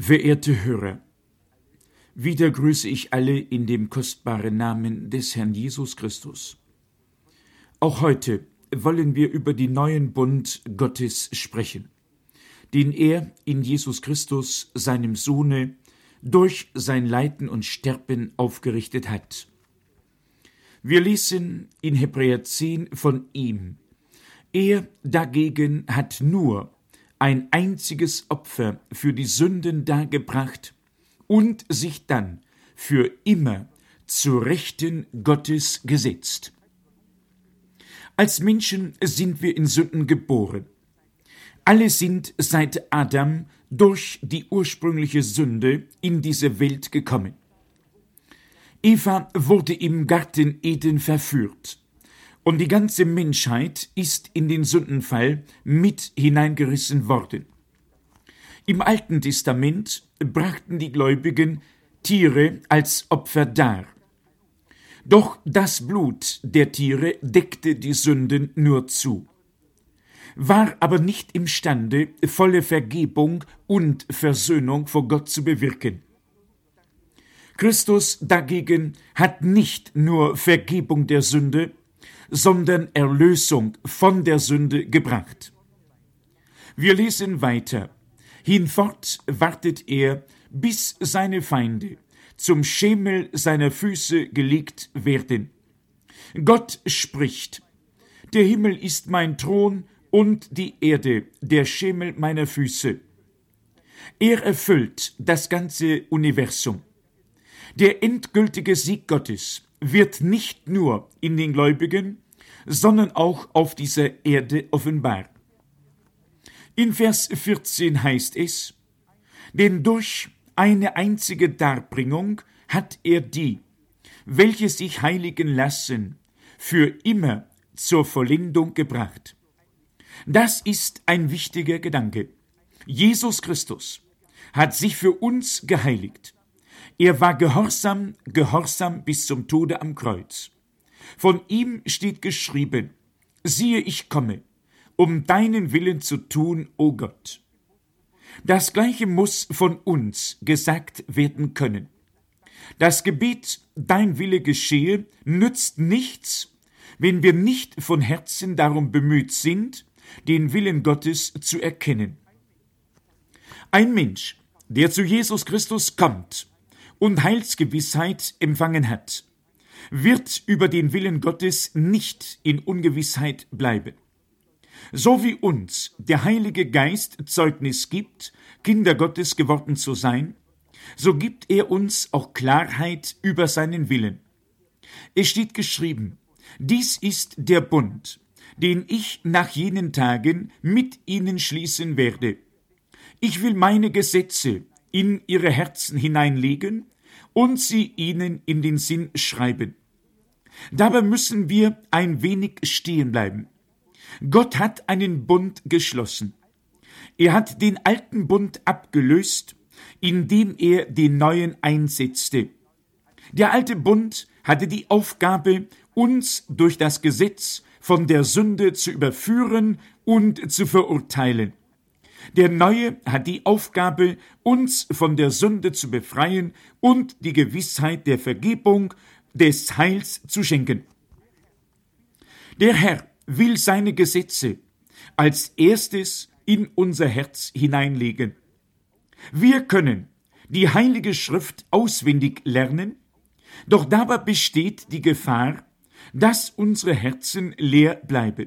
Verehrte Hörer, wieder grüße ich alle in dem kostbaren Namen des Herrn Jesus Christus. Auch heute wollen wir über den neuen Bund Gottes sprechen, den er in Jesus Christus, seinem Sohne, durch sein Leiden und Sterben aufgerichtet hat. Wir lesen in Hebräer 10 von ihm. Er dagegen hat nur ein einziges Opfer für die Sünden dargebracht und sich dann für immer zur Rechten Gottes gesetzt. Als Menschen sind wir in Sünden geboren. Alle sind seit Adam durch die ursprüngliche Sünde in diese Welt gekommen. Eva wurde im Garten Eden verführt. Und die ganze Menschheit ist in den Sündenfall mit hineingerissen worden. Im Alten Testament brachten die Gläubigen Tiere als Opfer dar. Doch das Blut der Tiere deckte die Sünden nur zu, war aber nicht imstande, volle Vergebung und Versöhnung vor Gott zu bewirken. Christus dagegen hat nicht nur Vergebung der Sünde, sondern Erlösung von der Sünde gebracht. Wir lesen weiter. Hinfort wartet er, bis seine Feinde zum Schemel seiner Füße gelegt werden. Gott spricht: Der Himmel ist mein Thron und die Erde der Schemel meiner Füße. Er erfüllt das ganze Universum. Der endgültige Sieg Gottes wird nicht nur in den Gläubigen, sondern auch auf dieser Erde offenbar. In Vers 14 heißt es: Denn durch eine einzige Darbringung hat er die, welche sich heiligen lassen, für immer zur Vollendung gebracht. Das ist ein wichtiger Gedanke. Jesus Christus hat sich für uns geheiligt. Er war gehorsam bis zum Tode am Kreuz. Von ihm steht geschrieben: Siehe, ich komme, um deinen Willen zu tun, o Gott. Das Gleiche muss von uns gesagt werden können. Das Gebet, dein Wille geschehe, nützt nichts, wenn wir nicht von Herzen darum bemüht sind, den Willen Gottes zu erkennen. Ein Mensch, der zu Jesus Christus kommt und Heilsgewissheit empfangen hat, wird über den Willen Gottes nicht in Ungewissheit bleiben. So wie uns der Heilige Geist Zeugnis gibt, Kinder Gottes geworden zu sein, so gibt er uns auch Klarheit über seinen Willen. Es steht geschrieben: Dies ist der Bund, den ich nach jenen Tagen mit ihnen schließen werde. Ich will meine Gesetze in ihre Herzen hineinlegen und sie ihnen in den Sinn schreiben. Dabei müssen wir ein wenig stehen bleiben. Gott hat einen Bund geschlossen. Er hat den alten Bund abgelöst, indem er den neuen einsetzte. Der alte Bund hatte die Aufgabe, uns durch das Gesetz von der Sünde zu überführen und zu verurteilen. Der neue hat die Aufgabe, uns von der Sünde zu befreien und die Gewissheit der Vergebung, des Heils zu schenken. Der Herr will seine Gesetze als erstes in unser Herz hineinlegen. Wir können die Heilige Schrift auswendig lernen, doch dabei besteht die Gefahr, dass unsere Herzen leer bleiben.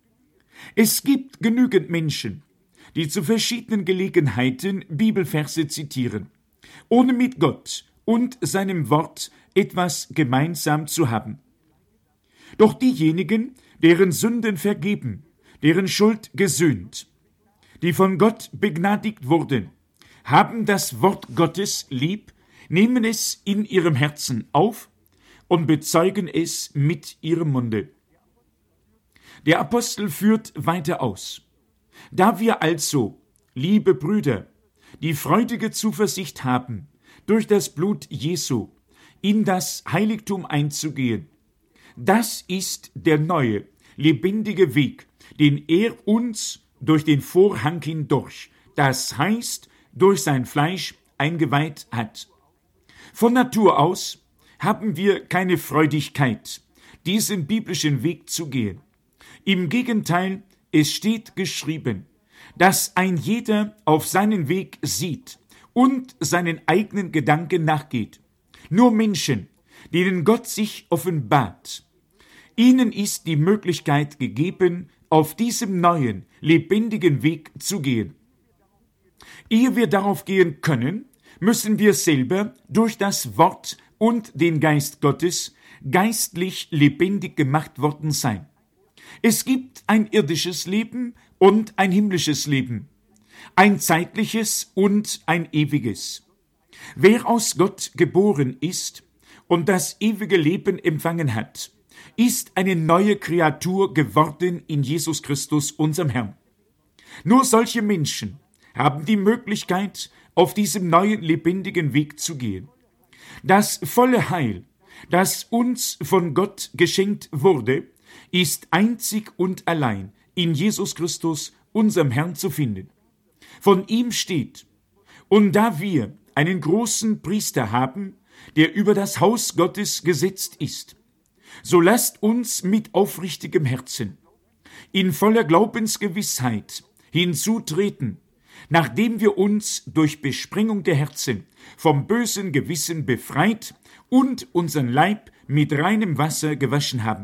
Es gibt genügend Menschen, die zu verschiedenen Gelegenheiten Bibelverse zitieren, ohne mit Gott und seinem Wort etwas gemeinsam zu haben. Doch diejenigen, deren Sünden vergeben, deren Schuld gesühnt, die von Gott begnadigt wurden, haben das Wort Gottes lieb, nehmen es in ihrem Herzen auf und bezeugen es mit ihrem Munde. Der Apostel führt weiter aus: Da wir also, liebe Brüder, die freudige Zuversicht haben, durch das Blut Jesu in das Heiligtum einzugehen, das ist der neue, lebendige Weg, den er uns durch den Vorhang hindurch, das heißt durch sein Fleisch, eingeweiht hat. Von Natur aus haben wir keine Freudigkeit, diesen biblischen Weg zu gehen. Im Gegenteil, es steht geschrieben, dass ein jeder auf seinen Weg sieht und seinen eigenen Gedanken nachgeht. Nur Menschen, denen Gott sich offenbart, ihnen ist die Möglichkeit gegeben, auf diesem neuen, lebendigen Weg zu gehen. Ehe wir darauf gehen können, müssen wir selber durch das Wort und den Geist Gottes geistlich lebendig gemacht worden sein. Es gibt ein irdisches Leben und ein himmlisches Leben, ein zeitliches und ein ewiges. Wer aus Gott geboren ist und das ewige Leben empfangen hat, ist eine neue Kreatur geworden in Jesus Christus, unserem Herrn. Nur solche Menschen haben die Möglichkeit, auf diesem neuen lebendigen Weg zu gehen. Das volle Heil, das uns von Gott geschenkt wurde, ist einzig und allein in Jesus Christus, unserem Herrn, zu finden. Von ihm steht: Und da wir einen großen Priester haben, der über das Haus Gottes gesetzt ist, so lasst uns mit aufrichtigem Herzen in voller Glaubensgewissheit hinzutreten, nachdem wir uns durch Besprengung der Herzen vom bösen Gewissen befreit und unseren Leib mit reinem Wasser gewaschen haben.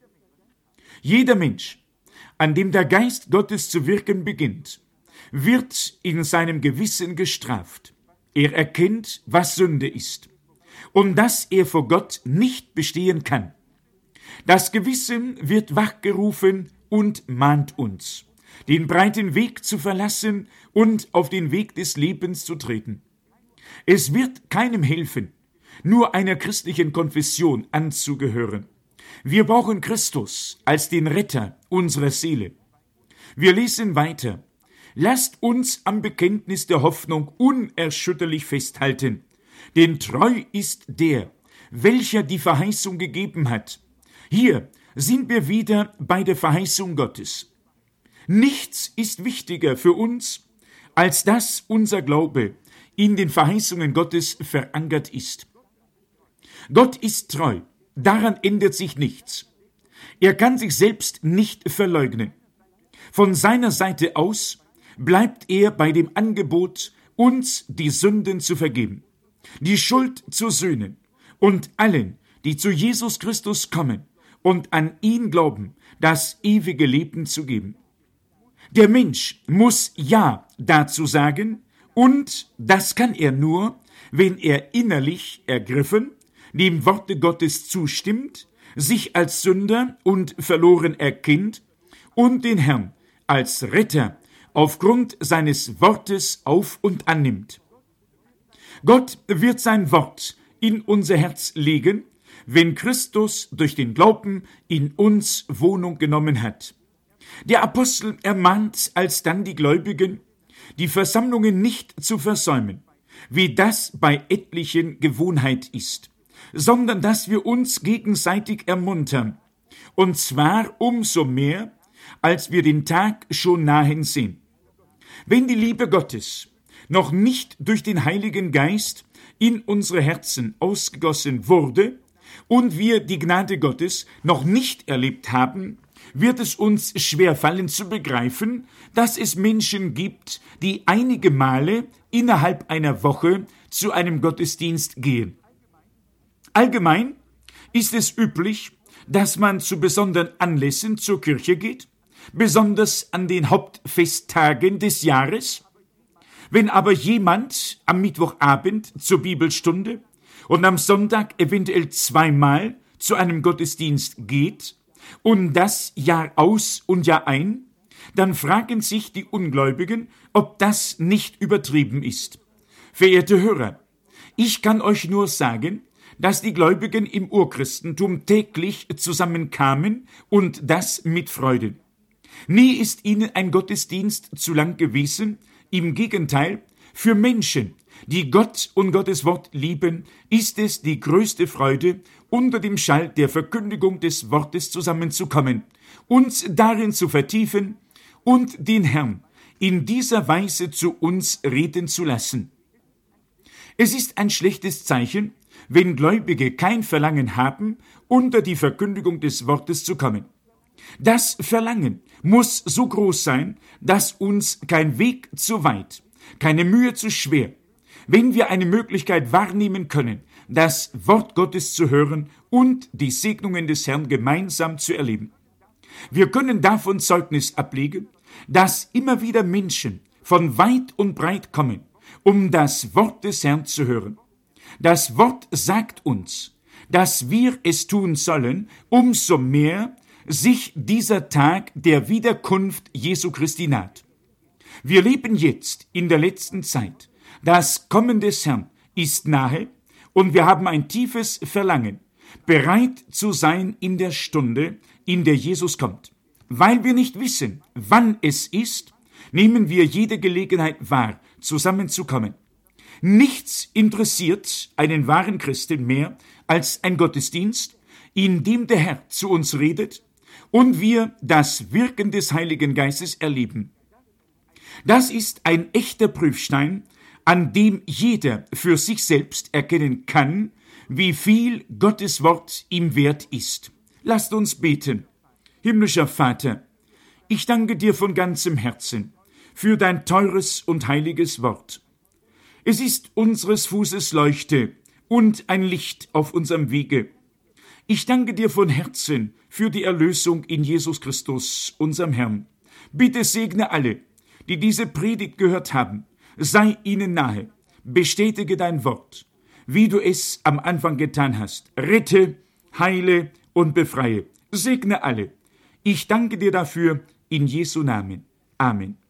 Jeder Mensch, an dem der Geist Gottes zu wirken beginnt, wird in seinem Gewissen gestraft. Er erkennt, was Sünde ist und dass er vor Gott nicht bestehen kann. Das Gewissen wird wachgerufen und mahnt uns, den breiten Weg zu verlassen und auf den Weg des Lebens zu treten. Es wird keinem helfen, nur einer christlichen Konfession anzugehören. Wir brauchen Christus als den Retter unserer Seele. Wir lesen weiter: Lasst uns am Bekenntnis der Hoffnung unerschütterlich festhalten, denn treu ist der, welcher die Verheißung gegeben hat. Hier sind wir wieder bei der Verheißung Gottes. Nichts ist wichtiger für uns, als dass unser Glaube in den Verheißungen Gottes verankert ist. Gott ist treu, daran ändert sich nichts. Er kann sich selbst nicht verleugnen. Von seiner Seite aus bleibt er bei dem Angebot, uns die Sünden zu vergeben, die Schuld zu sühnen und allen, die zu Jesus Christus kommen und an ihn glauben, das ewige Leben zu geben. Der Mensch muss Ja dazu sagen, und das kann er nur, wenn er innerlich ergriffen dem Worte Gottes zustimmt, sich als Sünder und verloren erkennt und den Herrn als Retter aufgrund seines Wortes auf und annimmt. Gott wird sein Wort in unser Herz legen, wenn Christus durch den Glauben in uns Wohnung genommen hat. Der Apostel ermahnt alsdann die Gläubigen, die Versammlungen nicht zu versäumen, wie das bei etlichen Gewohnheit ist, sondern dass wir uns gegenseitig ermuntern, und zwar umso mehr, als wir den Tag schon nahen sehen. Wenn die Liebe Gottes noch nicht durch den Heiligen Geist in unsere Herzen ausgegossen wurde und wir die Gnade Gottes noch nicht erlebt haben, wird es uns schwerfallen zu begreifen, dass es Menschen gibt, die einige Male innerhalb einer Woche zu einem Gottesdienst gehen. Allgemein ist es üblich, dass man zu besonderen Anlässen zur Kirche geht, besonders an den Hauptfesttagen des Jahres. Wenn aber jemand am Mittwochabend zur Bibelstunde und am Sonntag eventuell zweimal zu einem Gottesdienst geht, und das Jahr aus und Jahr ein, dann fragen sich die Ungläubigen, ob das nicht übertrieben ist. Verehrte Hörer, ich kann euch nur sagen, dass die Gläubigen im Urchristentum täglich zusammenkamen und das mit Freude. Nie ist ihnen ein Gottesdienst zu lang gewesen, im Gegenteil, für Menschen, die Gott und Gottes Wort lieben, ist es die größte Freude, unter dem Schall der Verkündigung des Wortes zusammenzukommen, uns darin zu vertiefen und den Herrn in dieser Weise zu uns reden zu lassen. Es ist ein schlechtes Zeichen, wenn Gläubige kein Verlangen haben, unter die Verkündigung des Wortes zu kommen. Das Verlangen muss so groß sein, dass uns kein Weg zu weit, keine Mühe zu schwer, wenn wir eine Möglichkeit wahrnehmen können, das Wort Gottes zu hören und die Segnungen des Herrn gemeinsam zu erleben. Wir können davon Zeugnis ablegen, dass immer wieder Menschen von weit und breit kommen, um das Wort des Herrn zu hören. Das Wort sagt uns, dass wir es tun sollen, umso mehr sich dieser Tag der Wiederkunft Jesu Christi naht. Wir leben jetzt in der letzten Zeit. Das Kommen des Herrn ist nahe und wir haben ein tiefes Verlangen, bereit zu sein in der Stunde, in der Jesus kommt. Weil wir nicht wissen, wann es ist, nehmen wir jede Gelegenheit wahr, zusammenzukommen. Nichts interessiert einen wahren Christen mehr als ein Gottesdienst, in dem der Herr zu uns redet und wir das Wirken des Heiligen Geistes erleben. Das ist ein echter Prüfstein, an dem jeder für sich selbst erkennen kann, wie viel Gottes Wort ihm wert ist. Lasst uns beten. Himmlischer Vater, ich danke dir von ganzem Herzen für dein teures und heiliges Wort. Es ist unseres Fußes Leuchte und ein Licht auf unserem Wege. Ich danke dir von Herzen für die Erlösung in Jesus Christus, unserem Herrn. Bitte segne alle, die diese Predigt gehört haben. Sei ihnen nahe. Bestätige dein Wort, wie du es am Anfang getan hast. Rette, heile und befreie. Segne alle. Ich danke dir dafür in Jesu Namen. Amen.